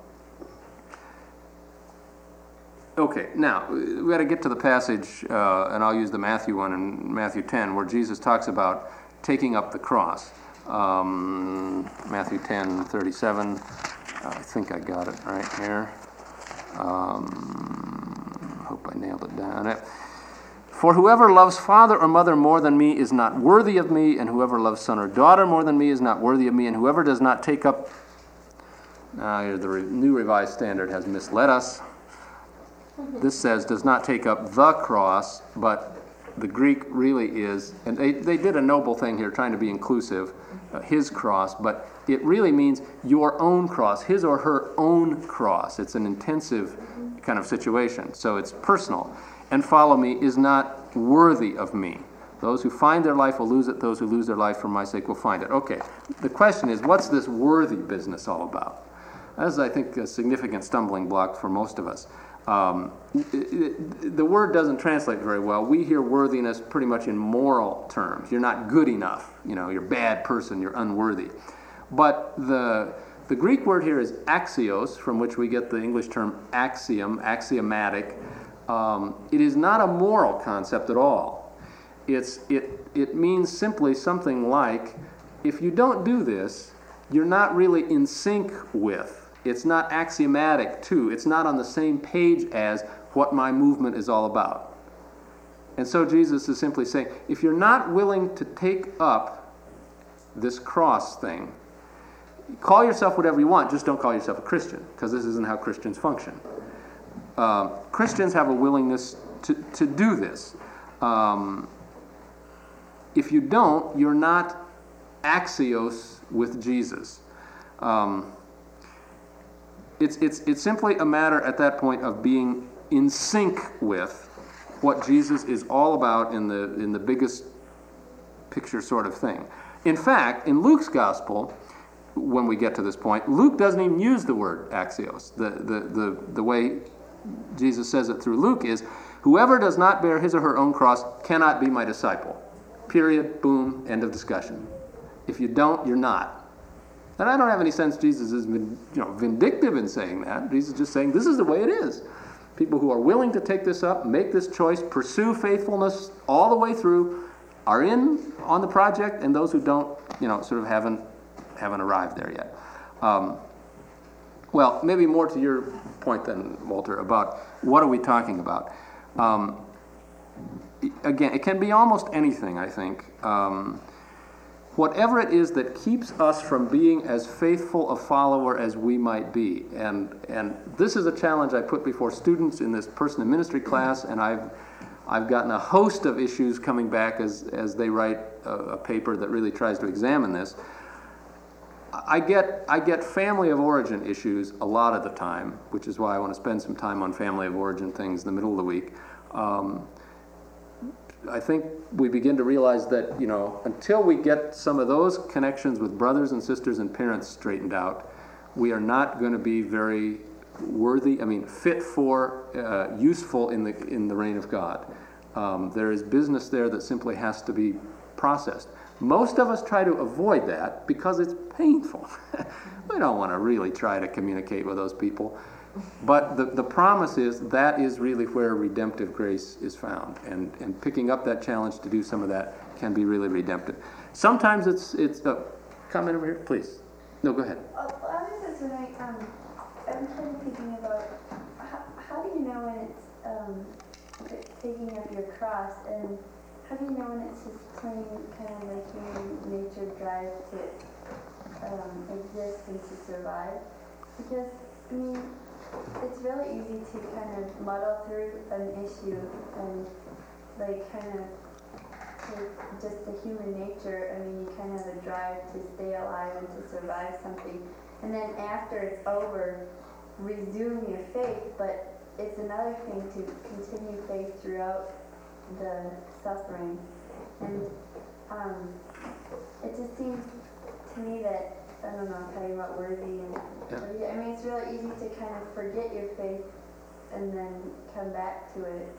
okay, now we got to get to the passage, uh, and I'll use the Matthew one in Matthew ten, where Jesus talks about taking up the cross. Um, Matthew ten thirty-seven. I think I got it right here. Um, hope I nailed it down. For whoever loves father or mother more than me is not worthy of me, and whoever loves son or daughter more than me is not worthy of me, and whoever does not take up... Uh, the Re- New Revised Standard has misled us. This says does not take up the cross, but the Greek really is, and they, they did a noble thing here trying to be inclusive, uh, his cross, but it really means your own cross, his or her own cross. It's an intensive kind of situation, so it's personal. And follow me is not worthy of me. Those who find their life will lose it. Those who lose their life for my sake will find it. Okay, the question is, what's this worthy business all about? That is, I think, a significant stumbling block for most of us. Um, it, it, the word doesn't translate very well. We hear worthiness pretty much in moral terms. You're not good enough. You know, you're a bad person. You're unworthy. But the the Greek word here is axios, from which we get the English term axiom, axiomatic. Um, it is not a moral concept at all. It's it it means simply something like, if you don't do this, you're not really in sync with. It's not axiomatic to. It's not on the same page as what my movement is all about. And so Jesus is simply saying, if you're not willing to take up this cross thing, call yourself whatever you want, just don't call yourself a Christian, because this isn't how Christians function. Uh, Christians have a willingness to, to do this. Um, if you don't, you're not axios with Jesus. Um, It's, it's, it's simply a matter at that point of being in sync with what Jesus is all about in the, in the biggest picture sort of thing. In fact, in Luke's gospel, when we get to this point, Luke doesn't even use the word axios. The, the, the, the way Jesus says it through Luke is, whoever does not bear his or her own cross cannot be my disciple. Period, boom, end of discussion. If you don't, you're not. And I don't have any sense Jesus is you know, vindictive in saying that. Jesus is just saying this is the way it is. People who are willing to take this up, make this choice, pursue faithfulness all the way through, are in on the project, and those who don't, you know, sort of haven't haven't arrived there yet. Um, well, maybe more to your point then, Walter, about what are we talking about? Um, again, it can be almost anything, I think. Um, Whatever it is that keeps us from being as faithful a follower as we might be. And and this is a challenge I put before students in this person in ministry class, and I've I've gotten a host of issues coming back as, as they write a, a paper that really tries to examine this. I get I get family of origin issues a lot of the time, which is why I want to spend some time on family of origin things in the middle of the week. Um, I think we begin to realize that, you know, until we get some of those connections with brothers and sisters and parents straightened out, we are not going to be very worthy, I mean, fit for, uh, useful in the in the reign of God. Um, there is business there that simply has to be processed. Most of us try to avoid that because it's painful. We don't want to really try to communicate with those people. But the, the promise is that is really where redemptive grace is found. And, and picking up that challenge to do some of that can be really redemptive. Sometimes it's, it's uh, comment over here, please. No, go ahead. Uh, well, I was just wondering, um, I'm kind of thinking about how, how do you know when it's um, taking up your cross, and how do you know when it's just plain kind of like human nature drive to um, exist and to survive. Because, I mean, it's really easy to kind of muddle through an issue and, like, kind of, like, just the human nature. I mean, you kind of have a drive to stay alive and to survive something. And then after it's over, resume your faith, but it's another thing to continue faith throughout the suffering. And um, it just seems to me that, I don't know, I'm talking about worthy and, Yeah. I mean, it's really easy to kind of forget your faith and then come back to it.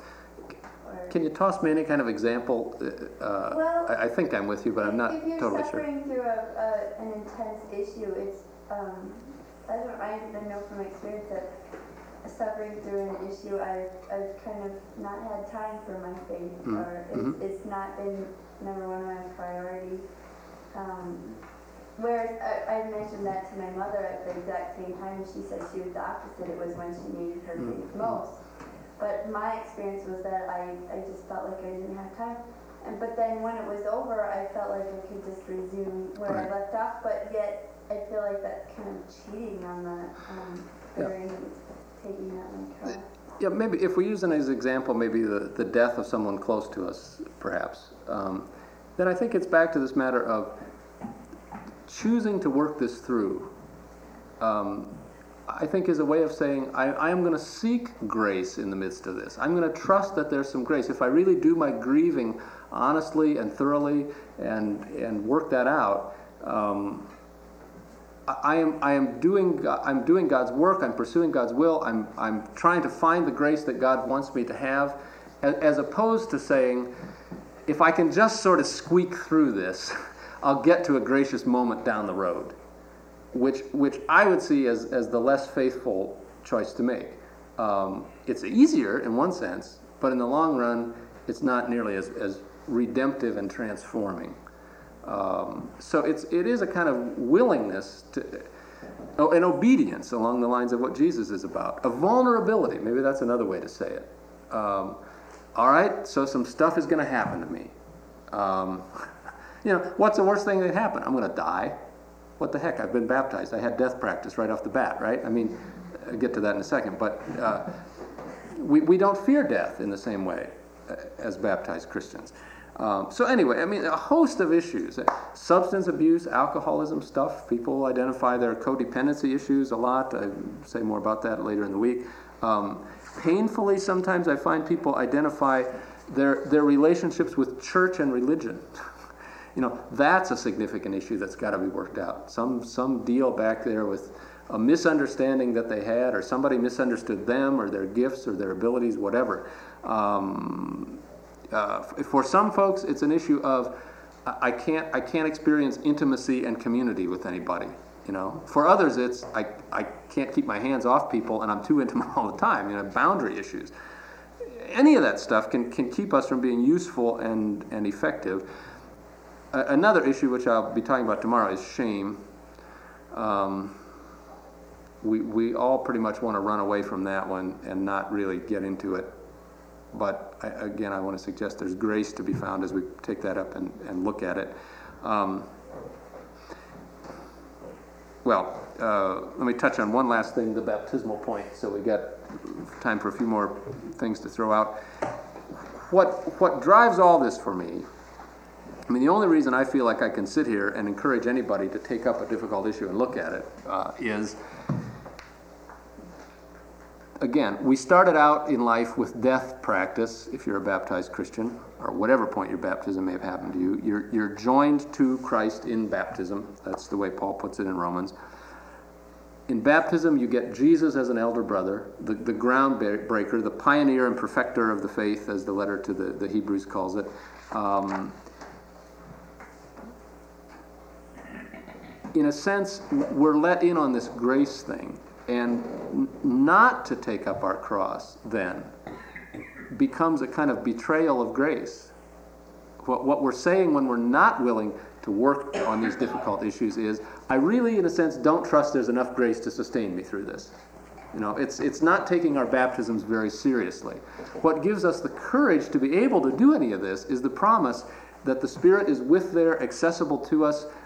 Or, Can you toss me any kind of example? Uh, Well, I, I think I'm with you, but I'm not if you're totally sure. suffering through a, a, an intense issue, it's, um, I don't, I even know from experience that suffering through an issue, I've, I've kind of not had time for my faith, Mm. or it's, Mhm. it's not been number one on my priority. Um, whereas I, I mentioned that to my mother at the exact same time, and she said she was the opposite. It was when she needed her Mm. faith most. But my experience was that I, I just felt like I didn't have time. And but then when it was over, I felt like I could just resume where Right. I left off. But yet, I feel like that's kind of cheating on the um, Yeah. bearing, taking that my cross. Yeah, maybe if we use an as example, maybe the, the death of someone close to us, perhaps, um, then I think it's back to this matter of choosing to work this through. Um, I think is a way of saying, I, I am going to seek grace in the midst of this. I'm going to trust that there's some grace. If I really do my grieving honestly and thoroughly and and work that out, um, I, I am I am doing I'm doing God's work. I'm pursuing God's will. I'm I'm trying to find the grace that God wants me to have, as, as opposed to saying, if I can just sort of squeak through this, I'll get to a gracious moment down the road. Which, which I would see as, as the less faithful choice to make. Um, it's easier in one sense, but in the long run, it's not nearly as, as redemptive and transforming. Um, so it's it is a kind of willingness to, oh, an obedience along the lines of what Jesus is about, a vulnerability. Maybe that's another way to say it. Um, all right, so some stuff is going to happen to me. Um, you know, what's the worst thing that can happen? I'm going to die. What the heck? I've been baptized. I had death practice right off the bat, right? I mean, I'll get to that in a second. But uh, we, we don't fear death in the same way as baptized Christians. Um, so anyway, I mean, a host of issues. Substance abuse, alcoholism stuff. People identify their codependency issues a lot. I'll say more about that later in the week. Um, painfully, sometimes I find people identify their their relationships with church and religion. You know, that's a significant issue that's got to be worked out. Some some deal back there with a misunderstanding that they had, or somebody misunderstood them, or their gifts, or their abilities, whatever. Um, uh, for some folks, it's an issue of I can't I can't experience intimacy and community with anybody. You know, for others, it's I I can't keep my hands off people, and I'm too intimate all the time. You know, boundary issues. Any of that stuff can can keep us from being useful and and effective. Another issue, which I'll be talking about tomorrow, is shame. Um, we we all pretty much want to run away from that one and not really get into it. But I, again, I want to suggest there's grace to be found as we take that up and, and look at it. Um, well, uh, let me touch on one last thing, the baptismal point. So we got time for a few more things to throw out. What what drives all this for me, I mean, the only reason I feel like I can sit here and encourage anybody to take up a difficult issue and look at it uh, is, again, we started out in life with death practice, if you're a baptized Christian, or whatever point your baptism may have happened to you. You're, you're joined to Christ in baptism. That's the way Paul puts it in Romans. In baptism, you get Jesus as an elder brother, the, the groundbreaker, the pioneer and perfecter of the faith, as the letter to the, the Hebrews calls it. Um, in a sense, we're let in on this grace thing, and n- not to take up our cross then becomes a kind of betrayal of grace. What, what we're saying when we're not willing to work on these difficult issues is, I really, in a sense, don't trust there's enough grace to sustain me through this. You know, it's it's not taking our baptisms very seriously. What gives us the courage to be able to do any of this is the promise that the Spirit is with there, accessible to us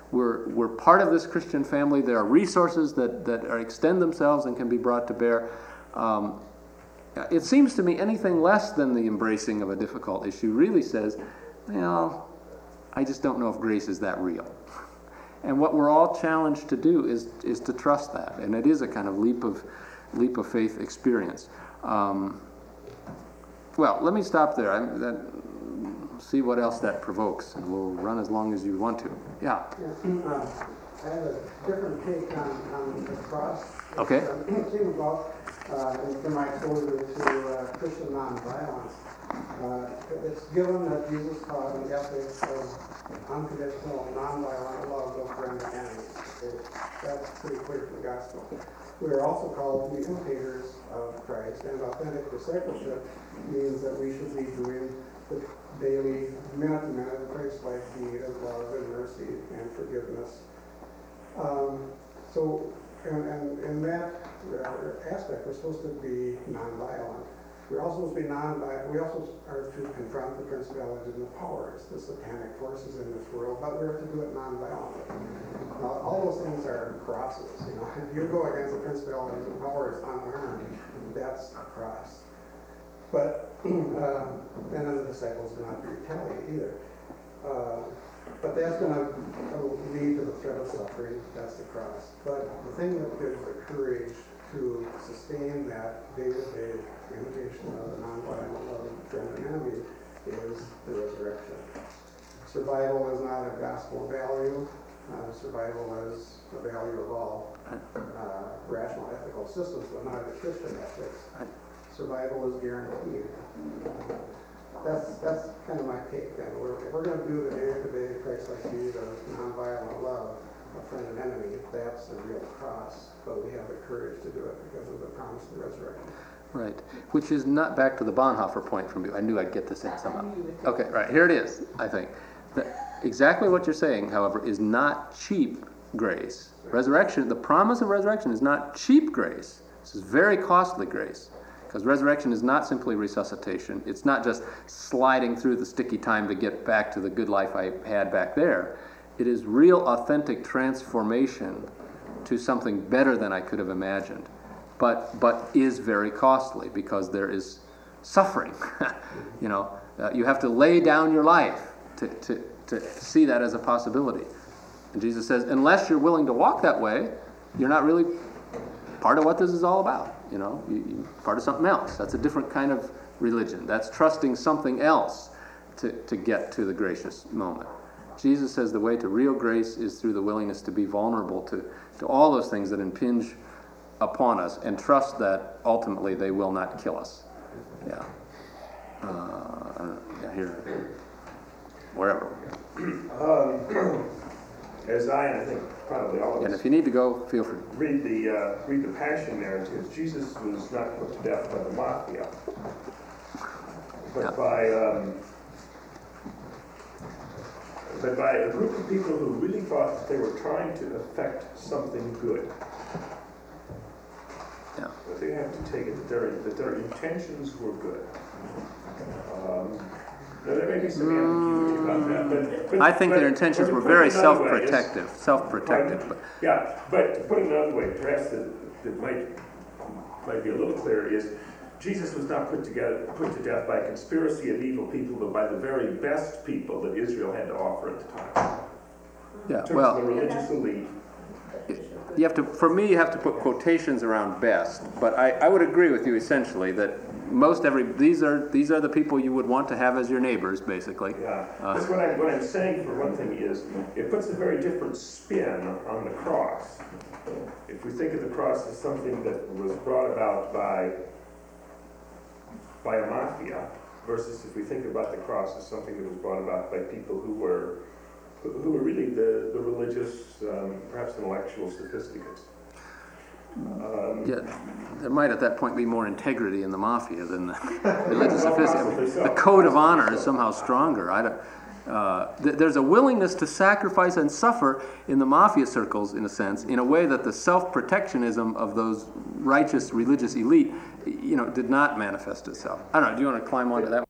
We're, we're part of this Christian family. There are resources that, that are, extend themselves and can be brought to bear. Um, it seems to me anything less than the embracing of a difficult issue really says, well, I just don't know if grace is that real. And what we're all challenged to do is, is to trust that. And it is a kind of leap of, leap of faith experience. Um, well, let me stop there. I'm, that, see what else that provokes, and we'll run as long as you want to. Yeah. Yeah. Uh, I have a different take on, on the cross. Okay. It came about uh, in my exposure to uh, Christian nonviolence. Uh, it's given that Jesus taught an ethic of unconditional, nonviolent love of friends and enemies. It, that's pretty clear from the gospel. We are also called to be imitators of Christ, and authentic discipleship means that we should be doing the daily, minute-to-minute, Christ-like deed of love and mercy and forgiveness. Um, so, and, and in that aspect, we're supposed to be nonviolent. We're also supposed to be nonviolent. We also are to confront the principalities and the powers, the satanic forces in this world, but we have to do it nonviolently. Now, all those things are crosses. You know, if you go against the principalities and powers unarmed, that's a cross. But um, and then the disciples do not retaliate either. Uh, but that's going to lead to the threat of suffering. That's the cross. But the thing that gives the courage to sustain that day-to-day imitation of the nonviolent love of friend and enemy is the resurrection. Survival is not a gospel value. Uh, survival is a value of all uh, rational ethical systems, but not a Christian ethics. Survival is guaranteed. That's that's kind of my take then. We're, if we're going to do the day-to-day Christ-like deed of nonviolent love of friend and enemy, that's the real cross. But we have the courage to do it because of the promise of the resurrection. Right. Which is not back to the Bonhoeffer point from you. I knew I'd get this in somehow. Okay, right. Here it is, I think. The, exactly what you're saying, however, is not cheap grace. Resurrection, the promise of resurrection is not cheap grace. This is very costly grace. Because resurrection is not simply resuscitation. It's not just sliding through the sticky time to get back to the good life I had back there. It is real, authentic transformation to something better than I could have imagined. But but is very costly because there is suffering. you know, uh, you have to lay down your life to, to, to see that as a possibility. And Jesus says, unless you're willing to walk that way, you're not really part of what this is all about. You know, you, you, part of something else. That's a different kind of religion. That's trusting something else to, to get to the gracious moment. Jesus says the way to real grace is through the willingness to be vulnerable to, to all those things that impinge upon us and trust that ultimately they will not kill us. Yeah. Uh, yeah, here. Wherever. Um, as I, and I think probably all of us. And if you need to go, feel free. Read the uh, read the Passion narratives. Jesus was not put to death by the mafia, but yeah. by um, but by a group of people who really thought that they were trying to affect something good. Yeah. But they have to take it that their that their intentions were good. Um, Now, there may be some ambiguity about that, but, but I think but, their intentions were very self-protective, way, self-protective. But. Yeah, but to put it another way, perhaps that, that might might be a little clearer is Jesus was not put together, put to death by a conspiracy of evil people, but by the very best people that Israel had to offer at the time. Yeah, in terms well, of the religious elite. You have to, for me, you have to put quotations around best. But I, I would agree with you essentially that most every these are these are the people you would want to have as your neighbors, basically. Yeah. Uh, That's what, I, what I'm saying. For one thing, is it puts a very different spin on the cross. If we think of the cross as something that was brought about by by a mafia, versus if we think about the cross as something that was brought about by people who were who were really the the religious, um, perhaps intellectual sophisticates. Um, yeah, there might at that point be more integrity in the mafia than the religious sophisticates. The code of honor is somehow stronger. I don't. Uh, th- there's a willingness to sacrifice and suffer in the mafia circles, in a sense, in a way that the self-protectionism of those righteous religious elite, you know, did not manifest itself. I don't know. Do you want to climb onto that?